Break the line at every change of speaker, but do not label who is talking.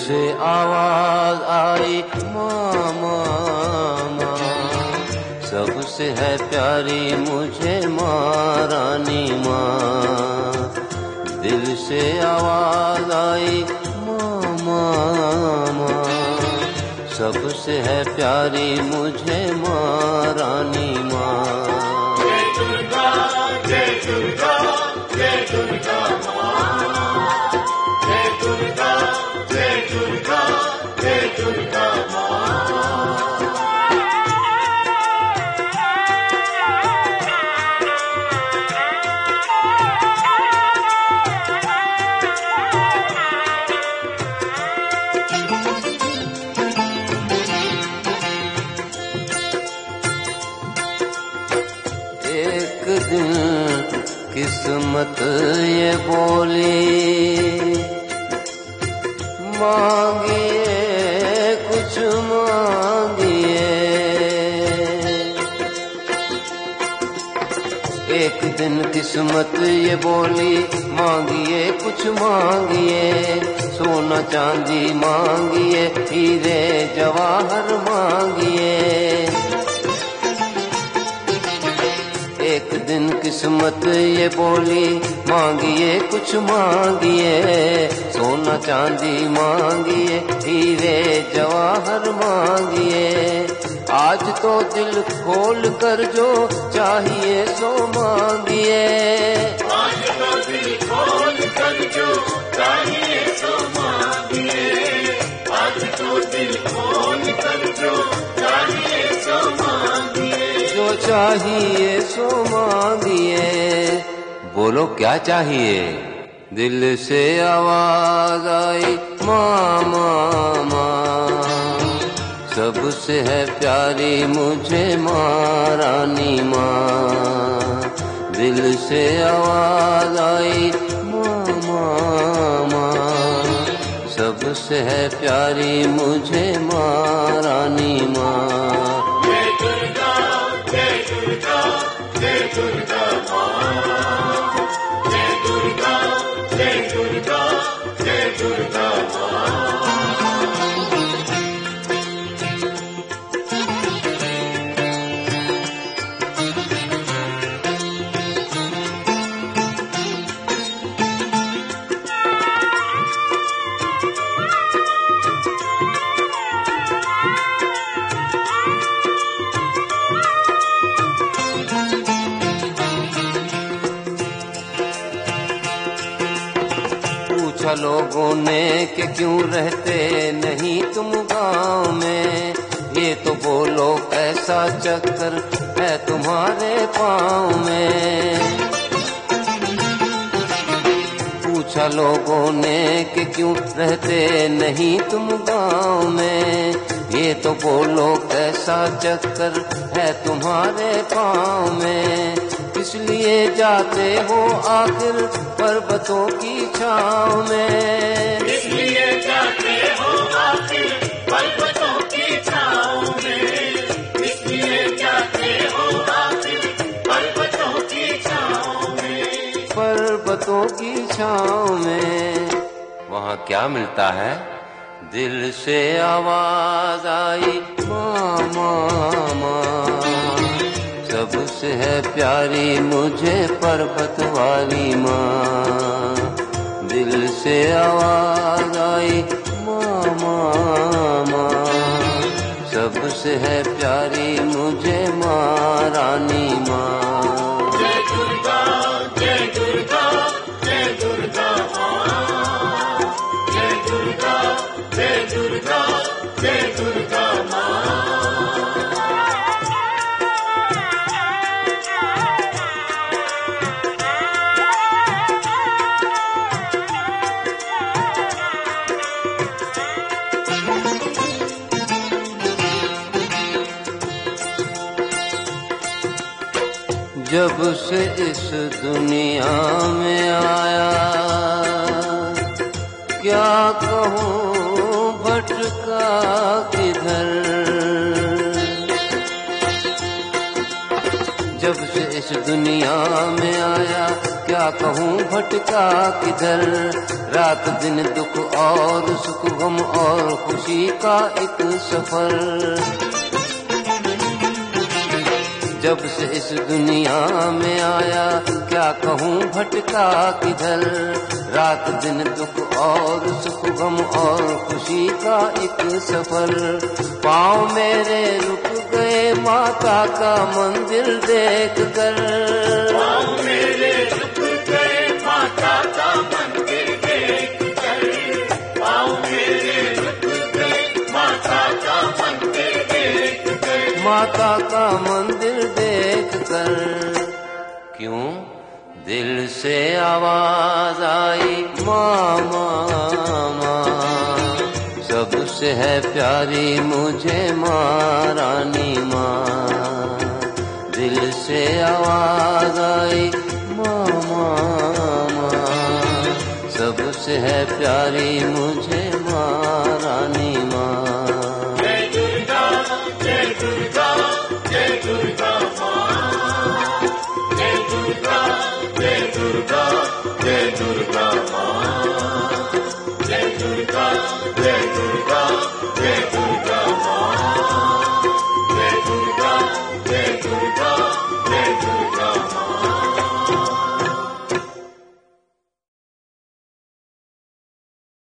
से आवाज आई माँ माँ माँ, सबसे है प्यारी मुझे माँ रानी माँ। दिल से आवाज आई माँ माँ माँ, सबसे है प्यारी मुझे माँ रानी माँ।
जय दुर्गा जय दुर्गा जय दुर्गा माँ, जय दुर्गा जय दुर्गा जय दुर्गा माँ।
एक दिन किस्मत ये बोली, मांगिए कुछ मांगिए। एक दिन किस्मत ये बोली, मांगिए कुछ मांगिए। सोना चांदी मांगिए, हीरे जवाहर मांगिए। एक दिन किस्मत ये बोली, मांगिए कुछ मांगिए। सोना चांदी मांगिए, हीरे जवाहर मांगिए। आज तो दिल खोल कर जो चाहिए सो मांगिए।
आज तो दिल खोल कर जो चाहिए सो मांगिए। आज तो दिल खोल कर जो चाहिए सो मांगिए।
जो चाहिए सो मांगिए। बोलो क्या चाहिए? दिल से आवाज आई माँ माँ माँ, सबसे है प्यारी मुझे माँ रानी माँ। दिल से आवाज आई माँ माँ माँ, सबसे है प्यारी मुझे माँ रानी माँ।
जय दुर्गा जय दुर्गा जय दुर्गा माँ, जय दुर्गा जय दुर्गा जय दुर्गा माँ।
पूछा लोगों ने कि क्यों रहते नहीं तुम गाँव में। ये तो बोलो कैसा चक्कर है तुम्हारे पाँव में। पूछा लोगों ने कि क्यों रहते नहीं तुम गाँव में। ये तो बोलो कैसा चक्कर है तुम्हारे पाँव में। इसलिए जाते हो आखिर पर्वतों की छाँव में।
इसलिए जाते हो आखिर पर्वतों की छाँव में। इसलिए जाते हो आखिर पर्वतों की छाँव में।
पर्वतों की छाँव में वहाँ क्या मिलता है? दिल से आवाज आई माँ माँ माँ, सबसे है प्यारी मुझे पर्वत वाली माँ। दिल से आवाज आई माँ माँ माँ, सबसे है प्यारी मुझे माँ रानी माँ।
जय दुर्गा जय दुर्गा जय दुर्गा माँ, जय दुर्गा जय दुर्गा जय दुर्गा माँ।
जब से इस दुनिया में आया, क्या कहूँ भटका किधर। जब से इस दुनिया में आया, क्या क्या कहूँ भटका किधर, रात दिन दुख और सुख गम और खुशी का एक सफर। जब से इस दुनिया में आया क्या कहूँ भटका किधर, रात दिन दुख और सुख गम और खुशी का एक सफर। पाँव मेरे रुक गए माता का मंदिर देख कर,
पाँव मेरे रुक गए माता का मंदिर देख कर, पाँव मेरे रुक गए माता का मंदिर देख कर,
माता का मंदिर देख कर। क्यों दिल से आवाज आई माँ माँ माँ, सबसे है प्यारी मुझे माँ रानी माँ। दिल से आवाज आई माँ माँ माँ, सबसे है प्यारी मुझे माँ रानी माँ।
जय दुर्गा जय दुर्गा जय दुर्गा माँ, जय दुर्गा जय दुर्गा जय दुर्गा माँ, जय दुर्गा जय दुर्गा जय दुर्गा।